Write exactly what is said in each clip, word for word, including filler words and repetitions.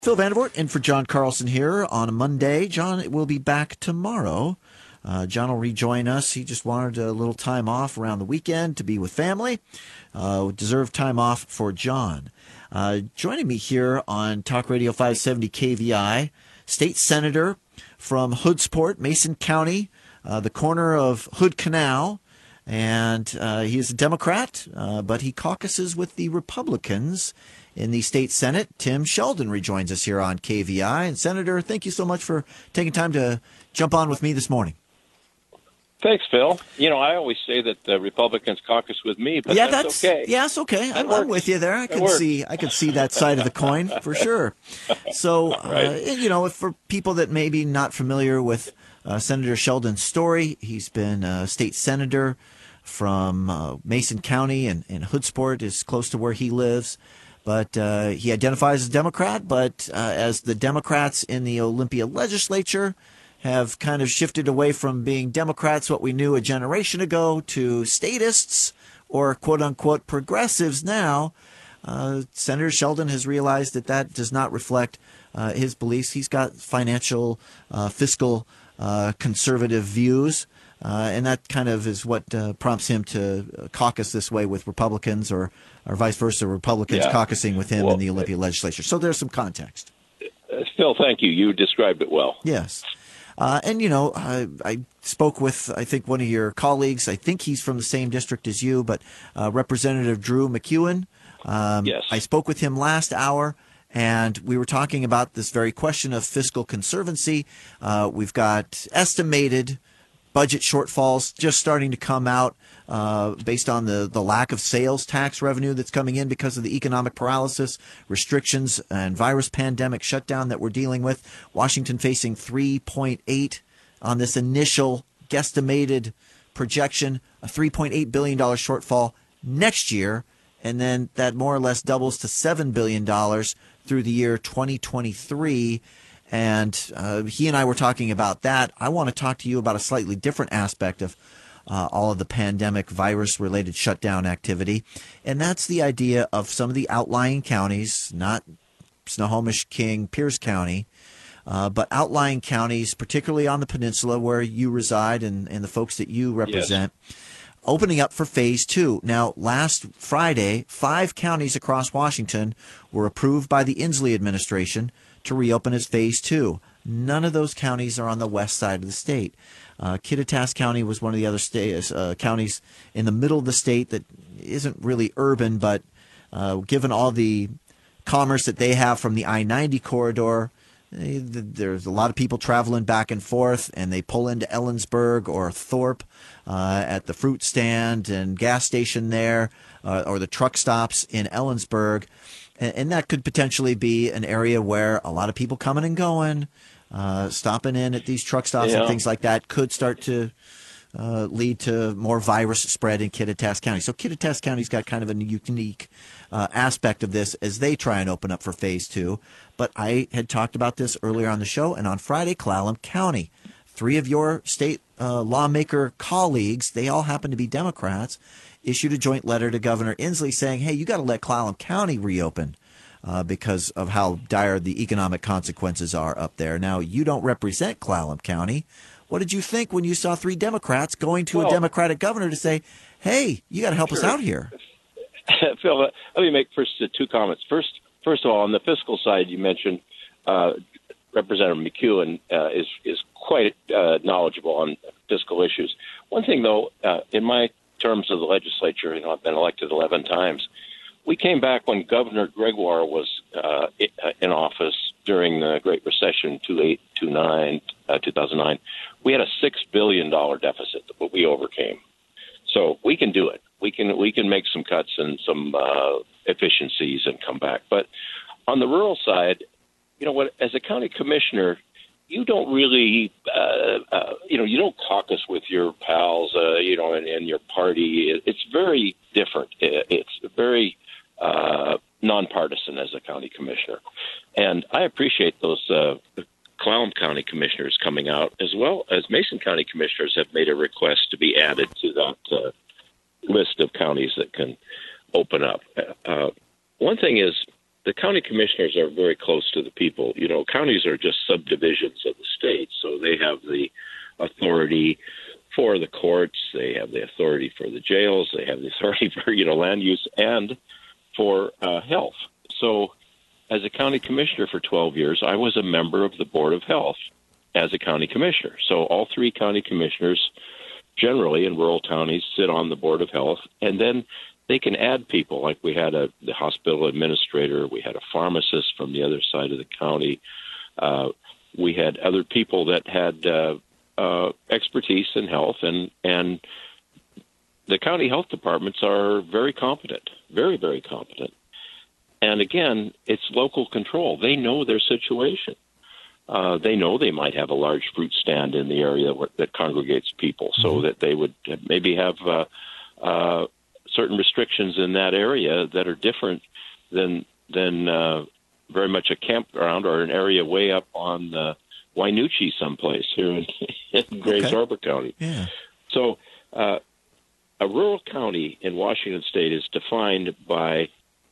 Phil Vandervoort in for John Carlson here on a Monday. John will be back tomorrow. Uh, John will rejoin us. He just wanted a little time off around the weekend to be with family. Uh, deserved time off for John. Uh, joining me here on Talk Radio five seventy K V I, State Senator from Hoodsport, Mason County, uh, the corner of Hood Canal. And uh, he is a Democrat, uh, but he caucuses with the Republicans in the state Senate. Tim Sheldon rejoins us here on K V I. And Senator, thank you so much for taking time to jump on with me this morning. Thanks, Phil. You know, I always say that the Republicans caucus with me, but yeah, that's, that's okay. Yes, okay. I'm, I'm with you there. I can see I can see that side of the coin for sure. So, right. uh, you know, for people that may be not familiar with uh, Senator Sheldon's story, he's been a state senator from uh, Mason County, and, and Hoodsport is close to where he lives. But uh, he identifies as a Democrat, but uh, as the Democrats in the Olympia legislature have kind of shifted away from being Democrats, what we knew a generation ago, to statists or quote-unquote progressives now, uh, Senator Sheldon has realized that that does not reflect uh, his beliefs. He's got financial, uh, fiscal, uh, conservative views. Uh, and that kind of is what uh, prompts him to caucus this way with Republicans, or, or vice versa, Republicans yeah. caucusing with him well, in the Olympia legislature. So there's some context. Uh, Phil, thank you. You described it well. Yes. Uh, and, you know, I, I spoke with, I think, one of your colleagues. I think he's from the same district as you, but uh, Representative Drew McEwen. Um, yes. I spoke with him last hour, and we were talking about this very question of fiscal conservancy. Uh, we've got estimated budget shortfalls just starting to come out uh, based on the, the lack of sales tax revenue that's coming in because of the economic paralysis, restrictions, and virus pandemic shutdown that we're dealing with. Washington facing three point eight on this initial guesstimated projection, a three point eight billion dollars shortfall next year, and then that more or less doubles to seven billion dollars through the year twenty twenty-three. And uh, he and I were talking about that. I want to talk to you about a slightly different aspect of uh, all of the pandemic virus-related shutdown activity, and that's the idea of some of the outlying counties, not Snohomish, King, Pierce County, uh, but outlying counties, particularly on the peninsula where you reside and, and the folks that you represent, yes. opening up for phase two. Now, last Friday, five counties across Washington were approved by the Inslee administration to reopen as phase two. None of those counties are on the west side of the state. Uh, Kittitas County was one of the other state, uh, counties in the middle of the state that isn't really urban, but uh, given all the commerce that they have from the I ninety corridor, eh, there's a lot of people traveling back and forth, and they pull into Ellensburg or Thorpe uh, at the fruit stand and gas station there, uh, or the truck stops in Ellensburg. And that could potentially be an area where a lot of people coming and going, uh, stopping in at these truck stops yeah. and things like that could start to uh, lead to more virus spread in Kittitas County. So Kittitas County's got kind of a unique uh, aspect of this as they try and open up for phase two. But I had talked about this earlier on the show, and on Friday, Clallam County, three of your state uh, lawmaker colleagues, they all happen to be Democrats, issued a joint letter to Governor Inslee saying, hey, you got to let Clallam County reopen uh, because of how dire the economic consequences are up there. Now, you don't represent Clallam County. What did you think when you saw three Democrats going to well, a Democratic governor to say, hey, you got to help sure. us out here? Phil, let me make first uh, two comments. First, first of all, on the fiscal side, you mentioned uh, Representative McEwen uh, is, is quite uh, knowledgeable on fiscal issues. One thing, though, uh, in my terms of the legislature, you know, I've been elected eleven times. We came back when Governor Gregoire was uh, in office during the Great Recession, two eight, two nine, uh, two thousand nine. We had a six billion dollars deficit that we overcame. So we can do it. We can we can make some cuts and some uh, efficiencies and come back. But on the rural side, you know what? As a county commissioner, you don't really, uh, uh, you know, you don't caucus with your pals, uh, you know, and, and your party. It's very different. It's very uh, nonpartisan as a county commissioner. And I appreciate those uh, Clallam County commissioners coming out, as well as Mason County commissioners have made a request to be added to that uh, list of counties that can open up. Uh, one thing is, the county commissioners are very close to the people. You know, counties are just subdivisions of the state, so they have the authority for the courts, they have the authority for the jails, they have the authority for, you know, land use and for uh, health. So as a county commissioner for twelve years, I was a member of the Board of Health as a county commissioner. So all three county commissioners generally in rural counties sit on the Board of Health, and then they can add people. Like we had a the hospital administrator, we had a pharmacist from the other side of the county. Uh, we had other people that had uh, uh, expertise in health, and and the county health departments are very competent, very, very competent. And again, it's local control. They know their situation. Uh, they know they might have a large fruit stand in the area where, that congregates people, so mm-hmm. that they would maybe have uh, uh, certain restrictions in that area that are different than than uh, very much a campground or an area way up on uh, Wainuchi someplace here in, in Grays okay. Harbor County. Yeah. So uh, a rural county in Washington State is defined by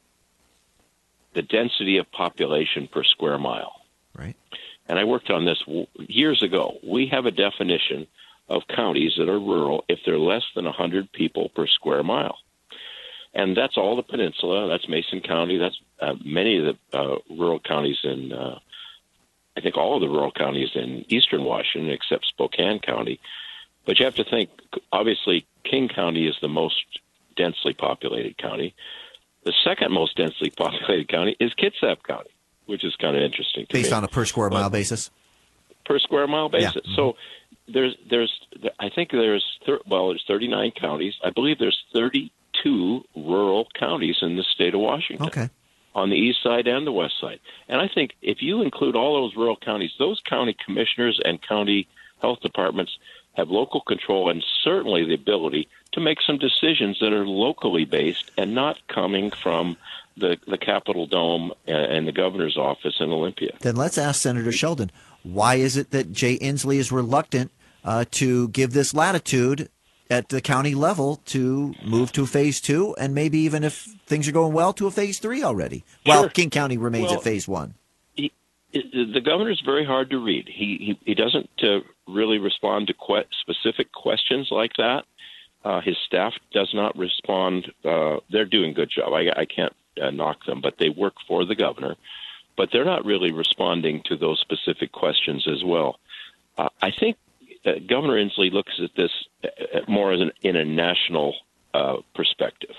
the density of population per square mile. Right. And I worked on this years ago. We have a definition of counties that are rural if they're less than one hundred people per square mile. And that's all the peninsula. That's Mason County. That's uh, many of the uh, rural counties in, uh, I think all of the rural counties in eastern Washington except Spokane County. But you have to think, obviously, King County is the most densely populated county. The second most densely populated county is Kitsap County, which is kind of interesting to Based me. on a per square mile basis? Per square mile basis. Yeah. So there's, there's, I think there's, well, there's thirty-nine counties. I believe there's thirty-two rural counties in the state of Washington. Okay. On the east side and the west side. And I think if you include all those rural counties, those county commissioners and county health departments have local control and certainly the ability to make some decisions that are locally based and not coming from the, the Capitol Dome and the governor's office in Olympia. Then let's ask Senator Sheldon, why is it that Jay Inslee is reluctant uh, to give this latitude at the county level to move to phase two and maybe even if things are going well to a phase three already? Well, sure. King County remains well, at phase one. He, the governor's very hard to read. He he, he doesn't uh, really respond to que- specific questions like that. Uh, his staff does not respond. Uh, they're doing a good job. I, I can't uh, knock them, but they work for the governor. But they're not really responding to those specific questions as well. Uh, I think uh, Governor Inslee looks at this more as an, in a national uh, perspective.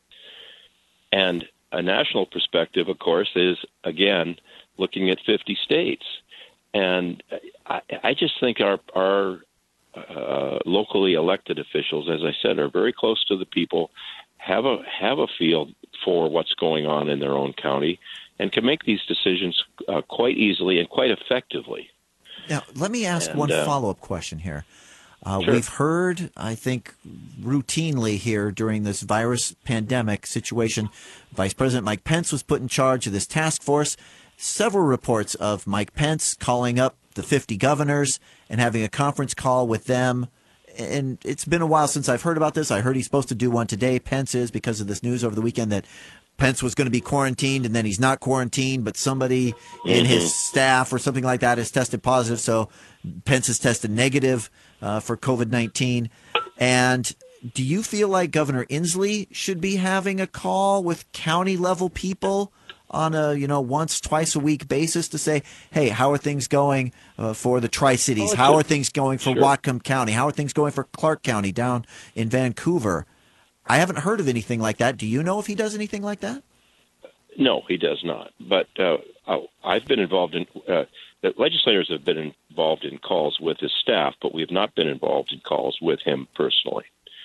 And a national perspective, of course, is, again, looking at fifty states. And I, I just think our, our uh, locally elected officials, as I said, are very close to the people, have a have a feel for what's going on in their own county, and can make these decisions uh, quite easily and quite effectively. Now, let me ask and, one uh, follow-up question here. Uh, sure. We've heard, I think, routinely here during this virus pandemic situation, Vice President Mike Pence was put in charge of this task force. Several reports of Mike Pence calling up the fifty governors and having a conference call with them. And it's been a while since I've heard about this. I heard he's supposed to do one today. Pence is, because of this news over the weekend that Pence was going to be quarantined and then he's not quarantined, but somebody mm-hmm. in his staff or something like that has tested positive. So Pence has tested negative uh, for COVID nineteen. And do you feel like Governor Inslee should be having a call with county level people on a, you know, once, twice a week basis to say, hey, how are things going uh, for the Tri-Cities? Oh, how sure. are things going for Sure. Whatcom County? How are things going for Clark County down in Vancouver? I haven't heard of anything like that. Do you know if he does anything like that? No, he does not. But uh, I've been involved in uh, – the legislators have been involved in calls with his staff, but we have not been involved in calls with him personally.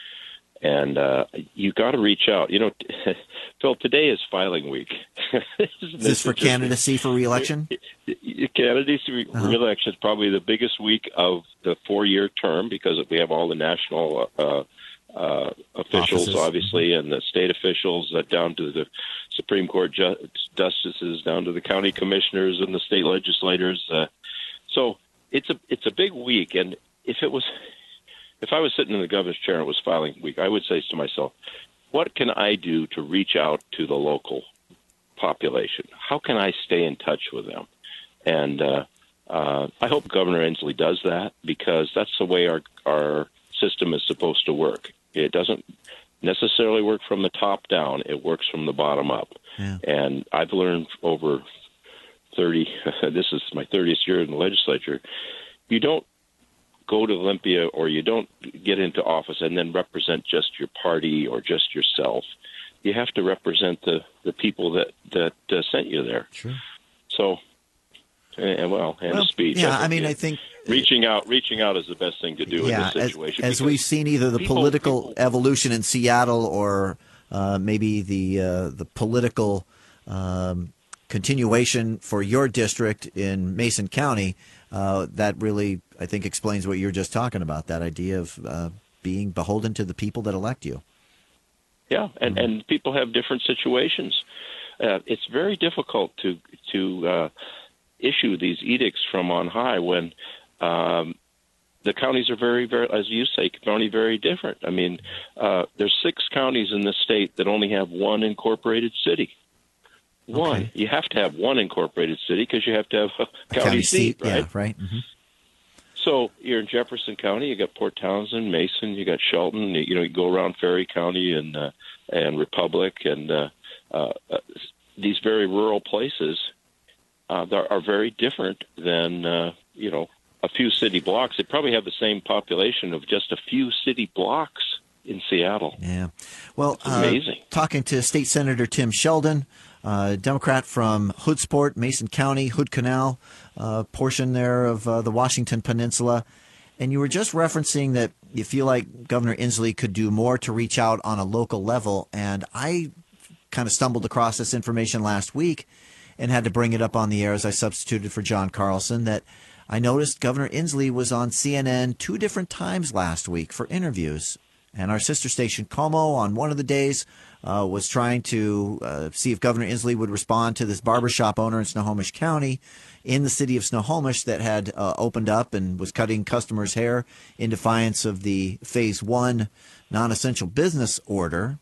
And uh, you got to reach out. You know, Phil, today is filing week. Is this for candidacy for re-election? Candidacy for uh-huh. re-election is probably the biggest week of the four-year term because we have all the national uh, uh, officials, Offices. obviously, and the state officials uh, down to the Supreme Court ju- justices, down to the county commissioners and the state legislators. Uh, so it's a it's a big week, and if it was. If I was sitting in the governor's chair and it was filing week, I would say to myself, what can I do to reach out to the local population? How can I stay in touch with them? And uh, uh, I hope Governor Inslee does that, because that's the way our our system is supposed to work. It doesn't necessarily work from the top down. It works from the bottom up. Yeah. And I've learned over thirty, this is my thirtieth year in the legislature, you don't go to Olympia or you don't get into office and then represent just your party or just yourself. You have to represent the, the people that, that uh, sent you there. Sure. So, and well, and well, a speech. Yeah, I, I mean, yeah. I think reaching out, reaching out is the best thing to do yeah, in this situation. As, as we've seen, either the people, political people, evolution in Seattle or uh, maybe the uh, the political um, continuation for your district in Mason County, uh, that really, I think, explains what you're just talking about, that idea of uh, being beholden to the people that elect you. Yeah, and, mm-hmm. and people have different situations. Uh, it's very difficult to to uh, issue these edicts from on high when um, the counties are very, very, as you say, very, very different. I mean, uh, there's six counties in the state that only have one incorporated city. One. Okay. You have to have one incorporated city because you have to have a, a county, county seat, seat, right? Yeah, right. Mm-hmm. So you're in Jefferson County. You got Port Townsend, Mason. You got Shelton. You, you know, you go around Ferry County and uh, and Republic, and uh, uh, these very rural places uh, are, are very different than uh, you know a few city blocks. They probably have the same population of just a few city blocks in Seattle. Yeah, well, it's amazing. Uh, talking to State Senator Tim Sheldon, uh, Democrat from Hoodsport, Mason County, Hood Canal uh, portion there of uh, the Washington Peninsula. And you were just referencing that you feel like Governor Inslee could do more to reach out on a local level. And I kind of stumbled across this information last week and had to bring it up on the air as I substituted for John Carlson, that I noticed Governor Inslee was on C N N two different times last week for interviews. And our sister station, Como, on one of the days uh, was trying to uh, see if Governor Inslee would respond to this barbershop owner in Snohomish County in the city of Snohomish that had uh, opened up and was cutting customers' hair in defiance of the Phase One non-essential business order.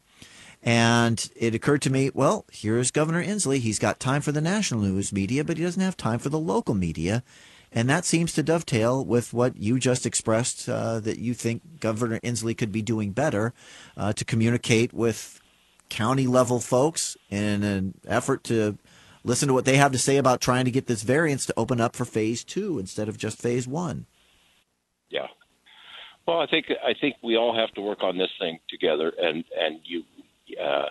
And it occurred to me, well, here's Governor Inslee. He's got time for the national news media, but he doesn't have time for the local media. And that seems to dovetail with what you just expressed, uh, that you think Governor Inslee could be doing better uh, to communicate with county-level folks in an effort to listen to what they have to say about trying to get this variance to open up for Phase Two instead of just Phase One. Yeah. Well, I think I think we all have to work on this thing together, and and you. Uh,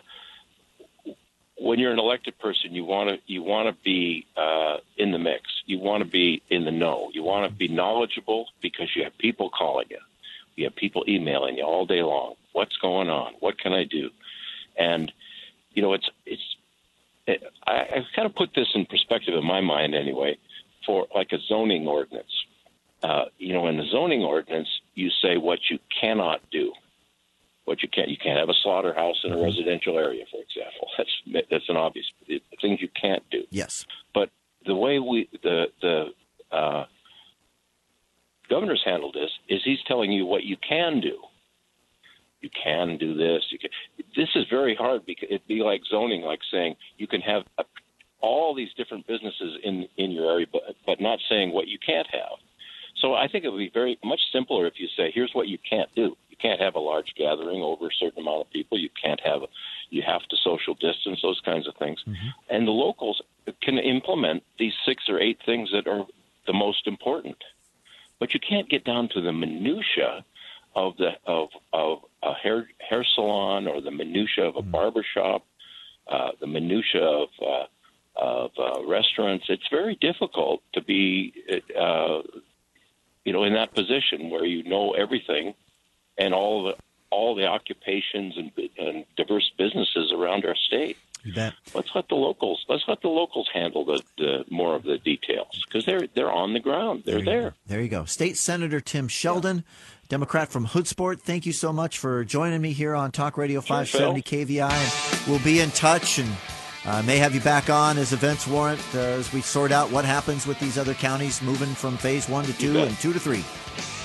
When you're an elected person, you want to you want to be uh, in the mix. You want to be in the know. You want to be knowledgeable because you have people calling you. You have people emailing you all day long. What's going on? What can I do? And you know, it's it's. It, I, I've kind of put this in perspective in my mind, anyway, for like a zoning ordinance. Uh, you know, in the zoning ordinance, you say what you cannot do. What you can't, you can't have a slaughterhouse in a residential area, for example. That's that's an obvious things you can't do. Yes, but the way we the the uh, governor's handled this is he's telling you what you can do. You can do this. You can. This is very hard because it'd be like zoning, like saying you can have a, all these different businesses in in your area, but but not saying what you can't have. So I think it would be very much simpler if you say, here's what you can't do. You can't have a large gathering over a certain amount of people. You can't have, you have to social distance, those kinds of things. Mm-hmm. And the locals can implement these six or eight things that are the most important. But you can't get down to the minutia of the of, of a hair hair salon or the minutia of a mm-hmm. barbershop, uh, the minutia of uh, of uh, restaurants. It's very difficult to be uh, you know, in that position where you know everything and all the all the occupations and, and diverse businesses around our state. You bet. Let's let the locals let's let the locals handle the, the more of the details because they're they're on the ground. They're there. there. There you go. State Senator Tim Sheldon, yeah. Democrat from Hoodsport. Thank you so much for joining me here on Talk Radio five seventy K V I. And we'll be in touch and Uh, may have you back on as events warrant uh, as we sort out what happens with these other counties moving from phase one to two and two to three.